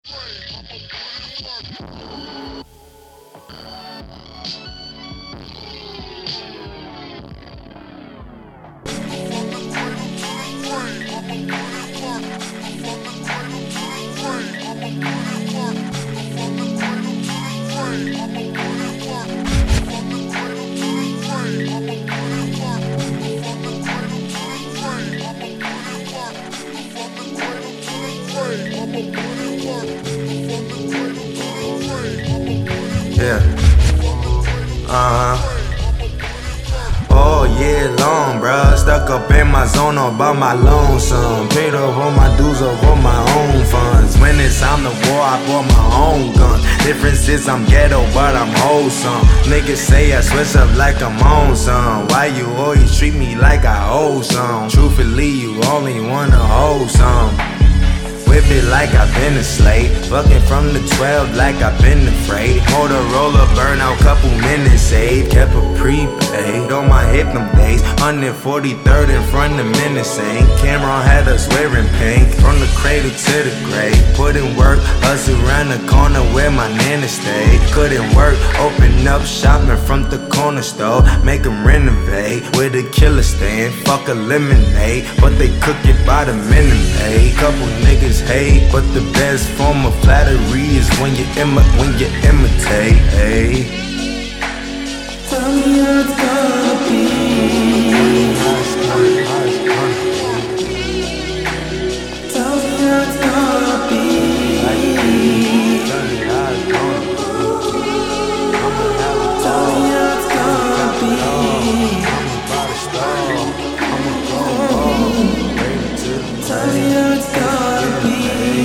Yeah. All year long, bruh. Stuck up in my zone all by my lonesome. Paid off all my dues off all my own funds. When it's time to war, I bought my own gun. Difference is I'm ghetto, but I'm wholesome. Niggas say I switch up like I'm on some. Why you always treat me like I owe some? Truthfully, you only wanna hold some. Whip it like I've been a slave. Fucking from the 12 like I've been afraid. Motorola burnout, couple minutes saved. Kept a prepaid on my hip them days. 143rd in front of Menacing. Cameron had us wearing pink. From the cradle to the grave. Put in work, hustle around the corner where my nana stayed. Couldn't work, open up shopping from the corner store. Make them renovate with a killer stand. Fuck a lemonade, but they cook it by the minute pay. Couple niggas hate, but the best form of flattery is when you imitate. Hey. Tell me how it's gonna be. Tell me how it's gonna be. Tell me how it's gonna be. Tell me how it's gonna be.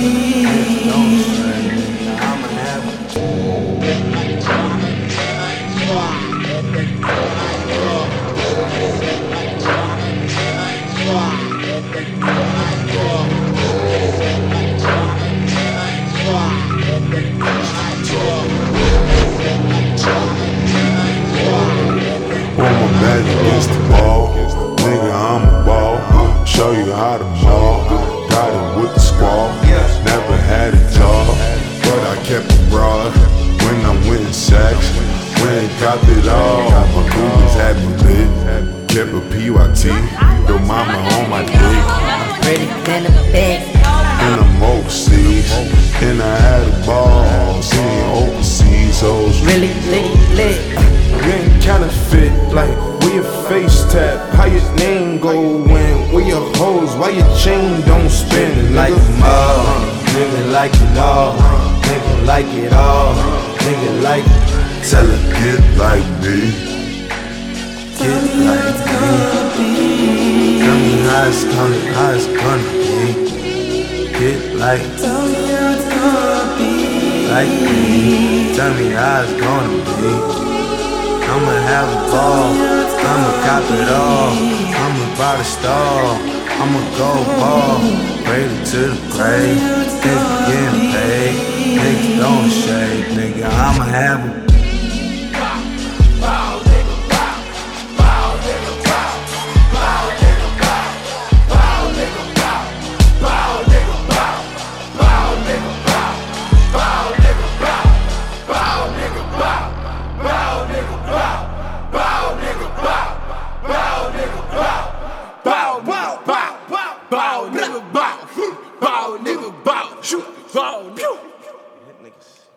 Against the ball, nigga, I'm a ball. Show you how to ball. Got it with the squad. Never had a job, but I kept it broad. When I went in sacks, when it got it all, my coolers had me lit. Kept a PYT, your mama on my dick. Pretty than a bed. And I'm overseas, and I had a ball. Seeing overseas hoes Really lit. You ain't counterfeit, like where your face tap, how your name go when, where your hoes, why your chain don't spin. Like a mug, nigga like it all, nigga like it all, nigga like it. tell her get like me. Tell me how it's gonna be. Tell me how it's gonna be. Get like Tell me how it's gonna be. me. Tell me how it's gonna be. I'ma have a ball, I'ma cop it all. I'ma buy the stall, I'ma go ball. Cradle to the grave, nigga getting paid. Niggas don't shade, nigga, I'ma have a Bow, nigga, bow. Shoot, bow, nigga.